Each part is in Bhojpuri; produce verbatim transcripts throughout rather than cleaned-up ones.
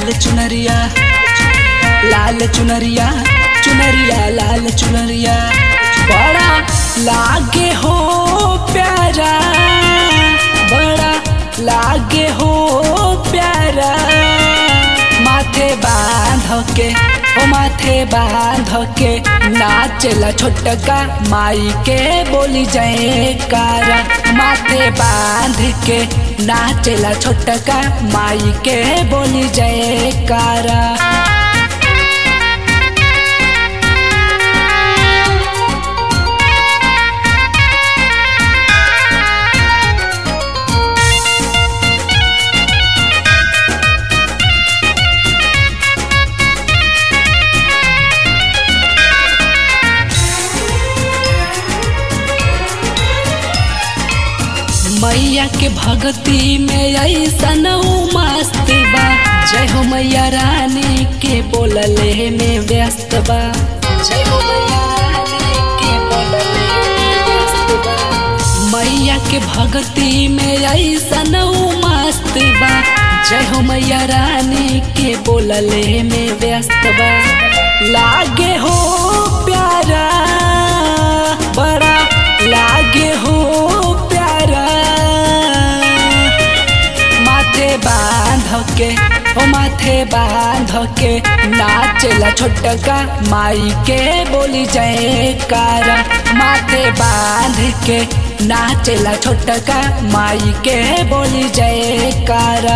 लाल चुनरिया लाल चुनरिया चुनरिया लाल चुनरिया बड़ा लागे हो प्यारा बड़ा लागे हो प्यारा माथे बांध के ओ माथे बांध के नाचला छोटका माई के बोली जयकारा माथे बांध के नाचला छोटका माई के बोली जयकारा। मैया के भक्ति में ऐसन मस्त बा जय हो मैया रानी के बोलले में व्यस्त बा जय हो मैया रानी के बोलले में व्यस्त बा मैया के भक्ति में ऐसन मस्त बा जय हो मैया रानी के बोलले में व्यस्त बा लागे हो प्यारा बड़ा लागे हो बांध के ओ माथे बांध के नाचला छोटका माई के बोली जयकारा माथे बांध के नाचला छोटका माई के बोली जयकारा।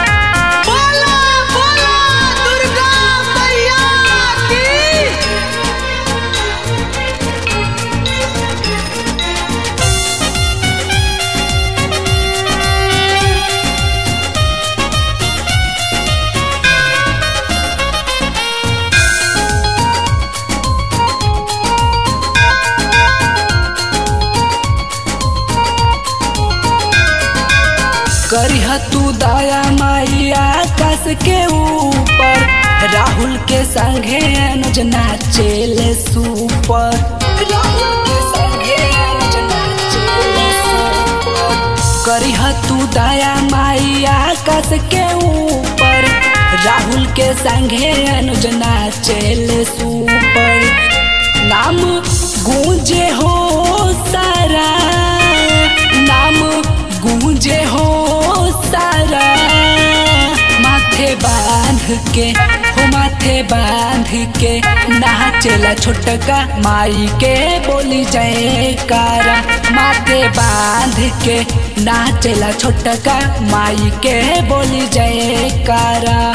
करिह तू दया माई आकाश के ऊपर राहुल के संगे अनुज नाचेले सुपर राहुल के संगे अनुज नाचेले सुपर करिह तू दया माई आकाश के ऊपर राहुल के संगे अनुज नाचेले सुपर नाम गूंजे हो सारा नाम गूंजे हो सारा माथे बांध के हो माथे बांध के नाचला छोटका माई के बोली जयकारा माथे बांध के नाचला छोटका माई के बोली जयकारा।